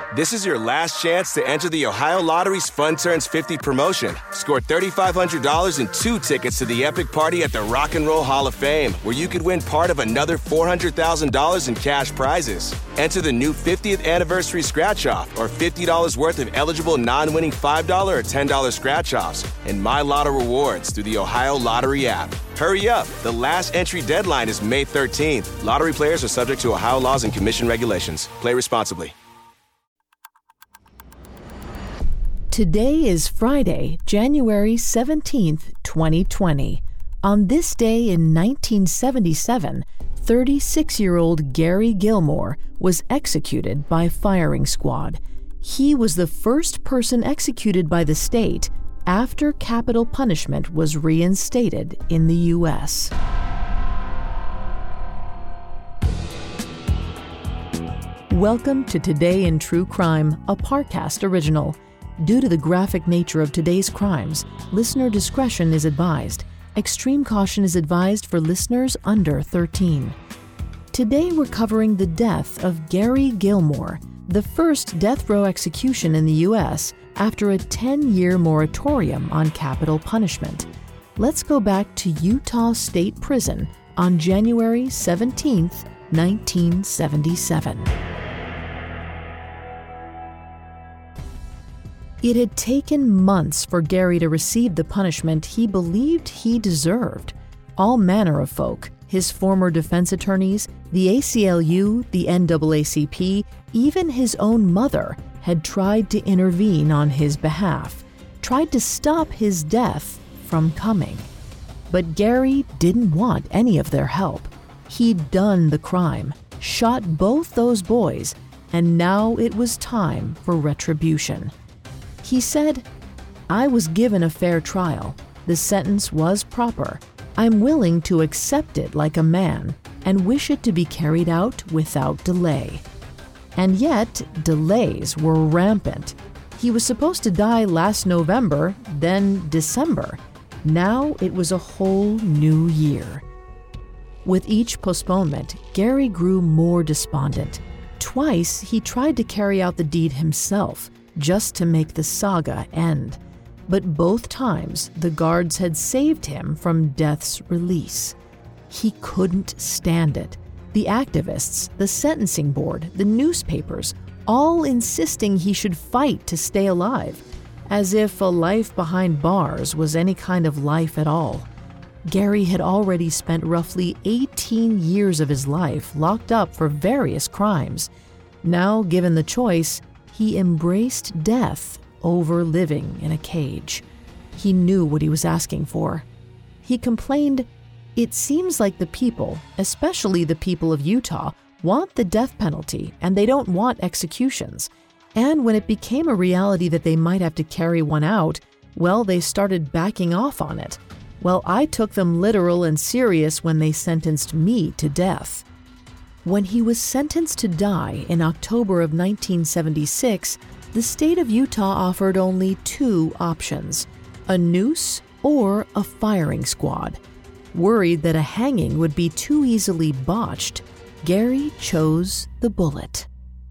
This is your last chance to enter the Ohio Lottery's Fun Turns 50 promotion. Score $3,500 and 2 tickets to the epic party at the Rock and Roll Hall of Fame, where you could win part of another $400,000 in cash prizes. Enter the new 50th anniversary scratch-off or $50 worth of eligible non-winning $5 or $10 scratch-offs and My Lotto rewards through the Ohio Lottery app. Hurry up. The last entry deadline is May 13th. Lottery players are subject to Ohio laws and commission regulations. Play responsibly. Today is Friday, January 17th, 2020. On this day in 1977, 36-year-old Gary Gilmore was executed by firing squad. He was the first person executed by the state after capital punishment was reinstated in the U.S. Welcome to Today in True Crime, a Parcast original. Due to the graphic nature of today's crimes, listener discretion is advised. Extreme caution is advised for listeners under 13. Today we're covering the death of Gary Gilmore, the first death row execution in the U.S. after a 10-year moratorium on capital punishment. Let's go back to Utah State Prison on January 17, 1977. It had taken months for Gary to receive the punishment he believed he deserved. All manner of folk, his former defense attorneys, the ACLU, the NAACP, even his own mother, had tried to intervene on his behalf, tried to stop his death from coming. But Gary didn't want any of their help. He'd done the crime, shot both those boys, and now it was time for retribution. He said, "I was given a fair trial. The sentence was proper. I'm willing to accept it like a man and wish it to be carried out without delay." And yet, delays were rampant. He was supposed to die last November, then December. Now it was a whole new year. With each postponement, Gary grew more despondent. Twice, he tried to carry out the deed himself, just to make the saga end. But both times, the guards had saved him from death's release. He couldn't stand it. The activists, the sentencing board, the newspapers, all insisting he should fight to stay alive, as if a life behind bars was any kind of life at all. Gary had already spent roughly 18 years of his life locked up for various crimes. Now, given the choice, he embraced death over living in a cage. He knew what he was asking for. He complained, "It seems like the people, especially the people of Utah, want the death penalty and they don't want executions. And when it became a reality that they might have to carry one out, well, they started backing off on it. Well, I took them literal and serious when they sentenced me to death." When he was sentenced to die in October of 1976, the state of Utah offered only 2 options: a noose or a firing squad. Worried that a hanging would be too easily botched, Gary chose the bullet.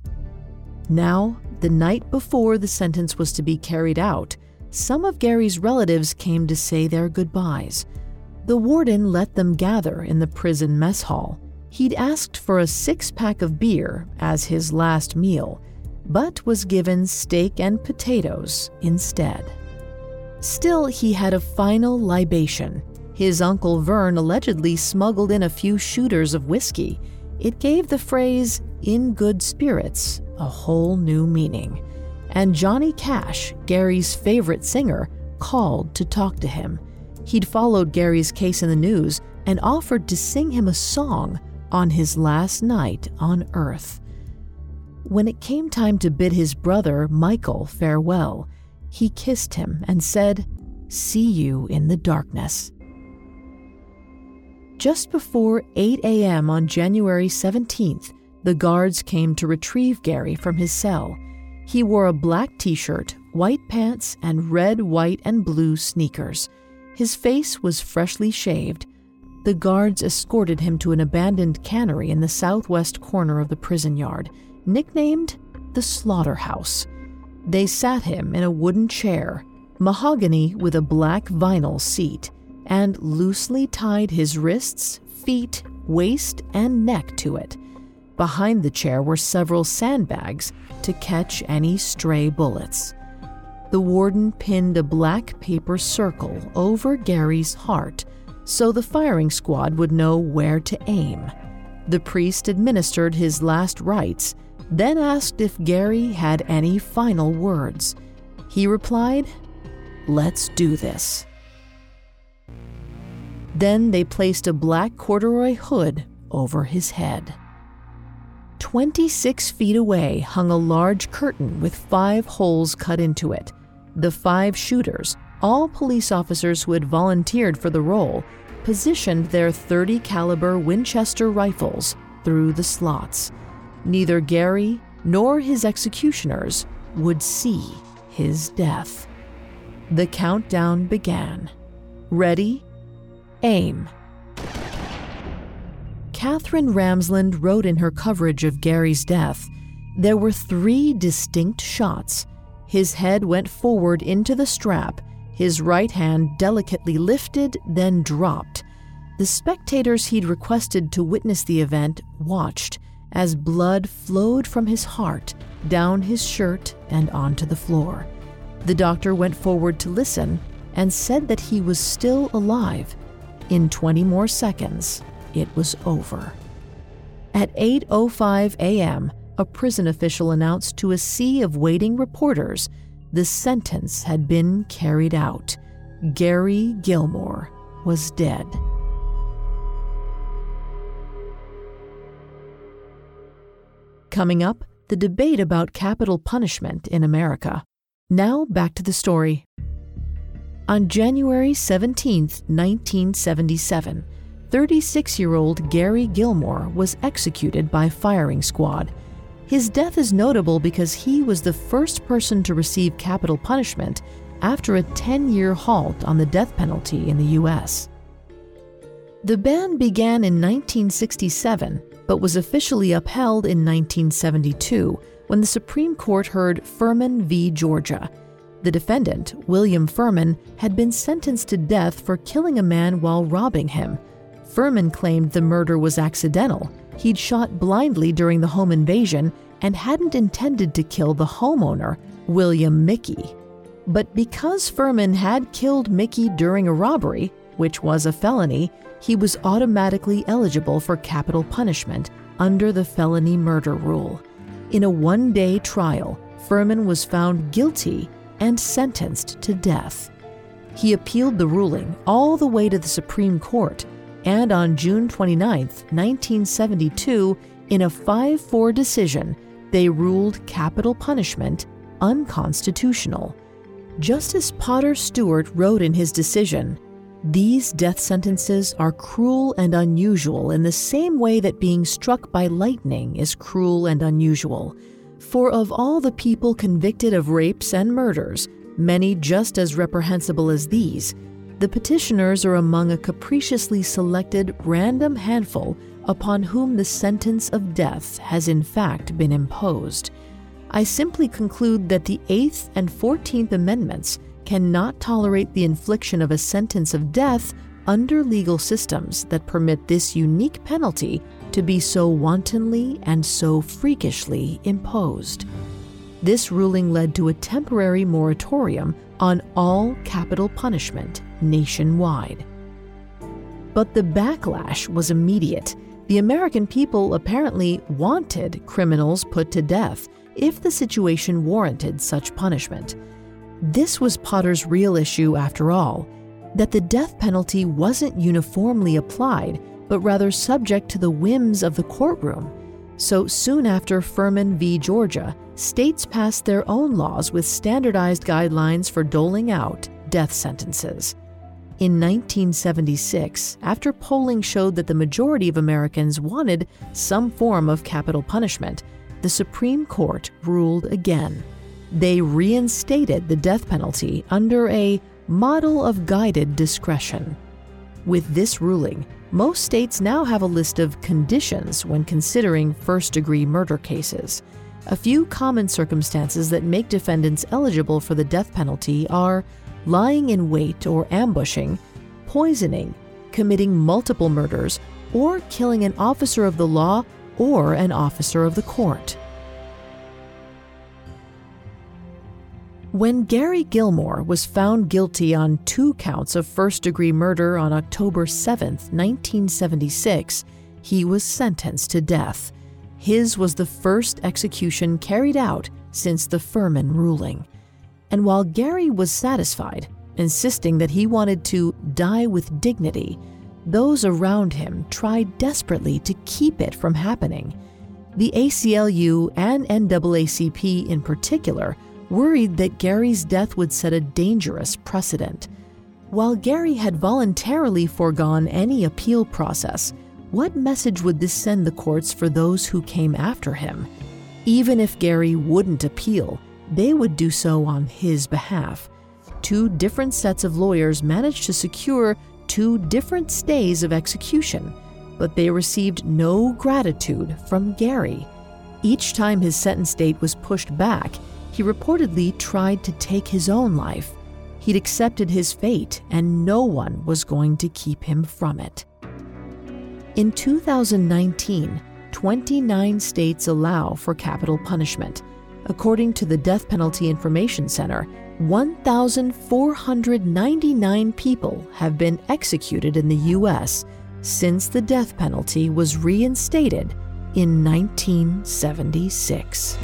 Now, the night before the sentence was to be carried out, some of Gary's relatives came to say their goodbyes. The warden let them gather in the prison mess hall. He'd asked for a 6-pack of beer as his last meal, but was given steak and potatoes instead. Still, he had a final libation. His Uncle Vern allegedly smuggled in a few shooters of whiskey. It gave the phrase, "in good spirits," a whole new meaning. And Johnny Cash, Gary's favorite singer, called to talk to him. He'd followed Gary's case in the news and offered to sing him a song on his last night on Earth. When it came time to bid his brother, Michael, farewell, he kissed him and said, "See you in the darkness." Just before 8 a.m. on January 17th, the guards came to retrieve Gary from his cell. He wore a black t-shirt, white pants, and red, white, and blue sneakers. His face was freshly shaved. The guards escorted him to an abandoned cannery in the southwest corner of the prison yard, nicknamed the slaughterhouse. They sat him in a wooden chair, mahogany with a black vinyl seat, and loosely tied his wrists, feet, waist, and neck to it. Behind the chair were several sandbags to catch any stray bullets. The warden pinned a black paper circle over Gary's heart so the firing squad would know where to aim. The priest administered his last rites, then asked if Gary had any final words. He replied, "Let's do this." Then they placed a black corduroy hood over his head. 26 feet away hung a large curtain with 5 holes cut into it. The 5 shooters, all police officers who had volunteered for the role, positioned their .30 caliber Winchester rifles through the slots. Neither Gary nor his executioners would see his death. The countdown began. Ready? Aim. Katherine Ramsland wrote in her coverage of Gary's death, "There were 3 distinct shots. His head went forward into the strap, his right hand delicately lifted, then dropped. The spectators he'd requested to witness the event watched as blood flowed from his heart, down his shirt, and onto the floor. The doctor went forward to listen and said that he was still alive. In 20 more seconds, it was over." At 8:05 a.m., a prison official announced to a sea of waiting reporters the sentence had been carried out. Gary Gilmore was dead. Coming up, the debate about capital punishment in America. Now back to the story. On January 17, 1977, 36-year-old Gary Gilmore was executed by firing squad. His death is notable because he was the first person to receive capital punishment after a 10-year halt on the death penalty in the U.S. The ban began in 1967, but was officially upheld in 1972 when the Supreme Court heard Furman v. Georgia. The defendant, William Furman, had been sentenced to death for killing a man while robbing him. Furman claimed the murder was accidental. He'd shot blindly during the home invasion and hadn't intended to kill the homeowner, William Mickey. But because Furman had killed Mickey during a robbery, which was a felony, he was automatically eligible for capital punishment under the felony murder rule. In a one-day trial, Furman was found guilty and sentenced to death. He appealed the ruling all the way to the Supreme Court, and on June 29, 1972, in a 5-4 decision, they ruled capital punishment unconstitutional. Justice Potter Stewart wrote in his decision, "These death sentences are cruel and unusual in the same way that being struck by lightning is cruel and unusual. For of all the people convicted of rapes and murders, many just as reprehensible as these, the petitioners are among a capriciously selected random handful upon whom the sentence of death has in fact been imposed. I simply conclude that the 8th and 14th Amendments cannot tolerate the infliction of a sentence of death under legal systems that permit this unique penalty to be so wantonly and so freakishly imposed." This ruling led to a temporary moratorium on all capital punishment nationwide. But the backlash was immediate. The American people apparently wanted criminals put to death if the situation warranted such punishment. This was Potter's real issue after all, that the death penalty wasn't uniformly applied, but rather subject to the whims of the courtroom. So soon after Furman v. Georgia, states passed their own laws with standardized guidelines for doling out death sentences. In 1976, after polling showed that the majority of Americans wanted some form of capital punishment, the Supreme Court ruled again. They reinstated the death penalty under a model of guided discretion. With this ruling, most states now have a list of conditions when considering first-degree murder cases. A few common circumstances that make defendants eligible for the death penalty are lying in wait or ambushing, poisoning, committing multiple murders, or killing an officer of the law or an officer of the court. When Gary Gilmore was found guilty on 2 counts of first-degree murder on October 7, 1976, he was sentenced to death. His was the first execution carried out since the Furman ruling. And while Gary was satisfied, insisting that he wanted to die with dignity, those around him tried desperately to keep it from happening. The ACLU and NAACP in particular worried that Gary's death would set a dangerous precedent. While Gary had voluntarily foregone any appeal process, what message would this send the courts for those who came after him? Even if Gary wouldn't appeal, they would do so on his behalf. 2 different sets of lawyers managed to secure 2 different stays of execution, but they received no gratitude from Gary. Each time his sentence date was pushed back, he reportedly tried to take his own life. He'd accepted his fate, and no one was going to keep him from it. In 2019, 29 states allow for capital punishment. According to the Death Penalty Information Center, 1,499 people have been executed in the U.S. since the death penalty was reinstated in 1976.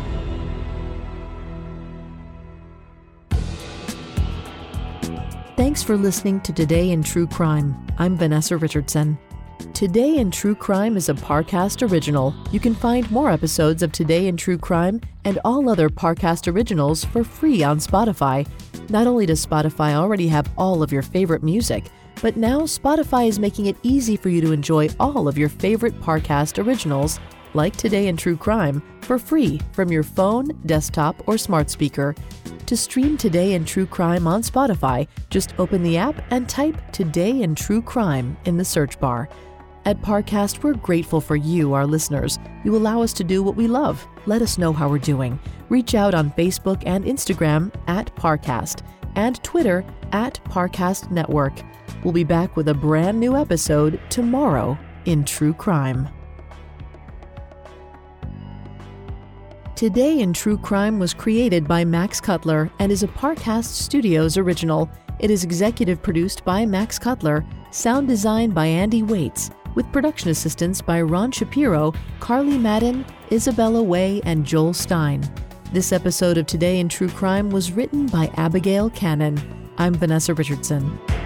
Thanks for listening to Today in True Crime. I'm Vanessa Richardson. Today in True Crime is a Parcast original. You can find more episodes of Today in True Crime and all other Parcast originals for free on Spotify. Not only does Spotify already have all of your favorite music, but now Spotify is making it easy for you to enjoy all of your favorite Parcast originals, like Today in True Crime, for free from your phone, desktop, or smart speaker. To stream Today in True Crime on Spotify, just open the app and type Today in True Crime in the search bar. At Parcast, we're grateful for you, our listeners. You allow us to do what we love. Let us know how we're doing. Reach out on Facebook and Instagram at Parcast and Twitter at Parcast Network. We'll be back with a brand new episode tomorrow in True Crime. Today in True Crime was created by Max Cutler and is a Parcast Studios original. It is executive produced by Max Cutler, sound designed by Andy Waits, with production assistance by Ron Shapiro, Carly Madden, Isabella Way, and Joel Stein. This episode of Today in True Crime was written by Abigail Cannon. I'm Vanessa Richardson.